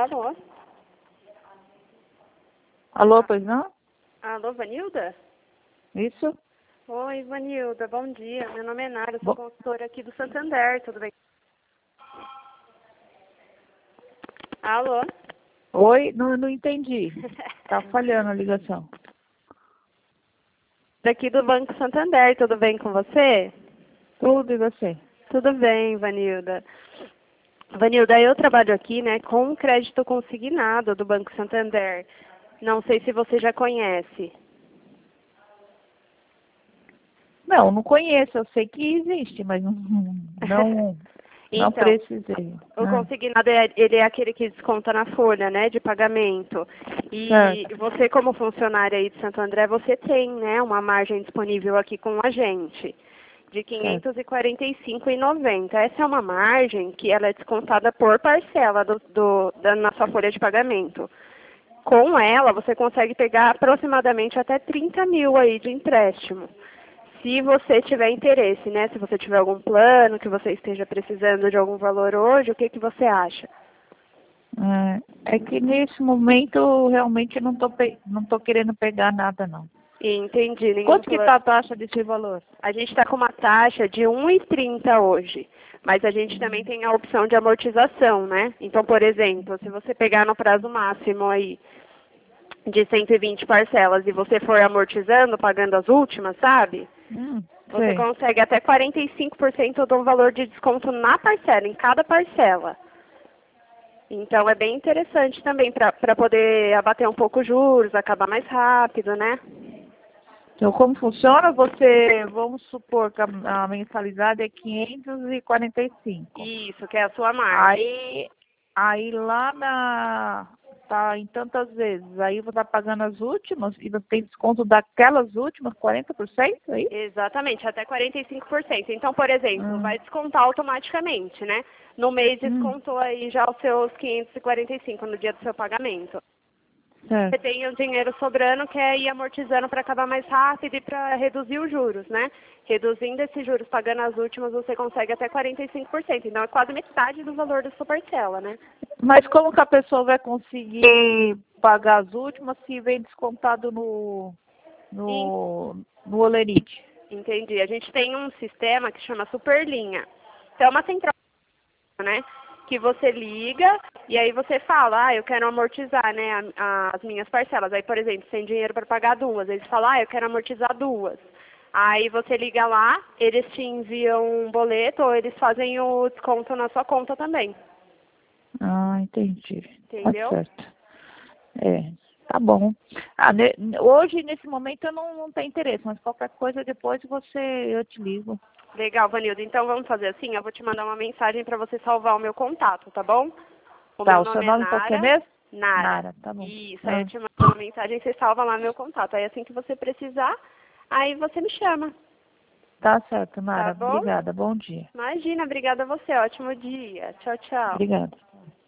Alô? Alô, pois não? Alô, Vanilda? Isso? Oi, Vanilda, bom dia. Meu nome é Nara, eu sou consultora aqui do Santander, tudo bem? Alô? Oi, não entendi. Tá falhando a ligação. Daqui do Banco Santander, tudo bem com você? Tudo e você? Tudo bem, Vanilda. Vanilda, eu trabalho aqui, né, com crédito consignado do Banco Santander. Não sei se você já conhece. Não conheço. Eu sei que existe, mas não Então, precisei. o consignado, ele é aquele que desconta na folha, né, de pagamento. E Certo. você, como funcionária aí de Santo André, você tem, né, uma margem disponível aqui com a gente de R$ 545,90. Essa é uma margem que ela é descontada por parcela da nossa folha de pagamento. Com ela, você consegue pegar aproximadamente até 30 mil aí de empréstimo. Se você tiver interesse, né? Se você tiver algum plano, que você esteja precisando de algum valor hoje, o que você acha? É que nesse momento realmente eu não tô querendo pegar nada, não. Entendi. Quanto que tá a taxa desse valor? A gente está com uma taxa de 1,30 hoje, mas a gente também tem a opção de amortização, né? Então, por exemplo, se você pegar no prazo máximo aí de 120 parcelas e você for amortizando, pagando as últimas, sabe? Você Sei. consegue até 45% do valor de desconto na parcela, em cada parcela. Então, é bem interessante também para poder abater um pouco os juros, acabar mais rápido, né? Então, como funciona? Vamos supor que a mensalidade é 545. Isso, que é a sua marca. Aí lá tá em tantas vezes. Aí você tá pagando as últimas e você tem desconto daquelas últimas 40%, aí? Exatamente, até 45%. Então, por exemplo, vai descontar automaticamente, né? No mês descontou aí já os seus 545 no dia do seu pagamento. Certo. Você tem o dinheiro sobrando, que é ir amortizando para acabar mais rápido e para reduzir os juros, né? Reduzindo esses juros, pagando as últimas, você consegue até 45%. Então, é quase metade do valor da sua parcela, né? Mas como que a pessoa vai conseguir pagar as últimas se vem descontado no Olerite? Entendi. A gente tem um sistema que chama Superlinha. Então, é uma central, né? Que você liga e aí você fala, eu quero amortizar, né, as minhas parcelas. Aí, por exemplo, sem dinheiro para pagar duas. Eles falam, eu quero amortizar duas. Aí você liga lá, eles te enviam um boleto ou eles fazem o desconto na sua conta também. Entendi. Entendeu? Tá certo. Tá bom. Hoje, nesse momento, eu não tenho interesse, mas qualquer coisa depois eu te ligo. Legal, Vanilda. Então vamos fazer assim, eu vou te mandar uma mensagem para você salvar o meu contato, tá bom? O meu O seu nome é nome qual que é Nara. mesmo? Nara. Tá bom. Isso, aí eu te mando uma mensagem e você salva lá meu contato. Aí assim que você precisar, aí você me chama. Tá certo, Tá Nara. bom? Obrigada. Bom dia. Imagina, obrigada a você. Ótimo dia. Tchau, tchau. Obrigada.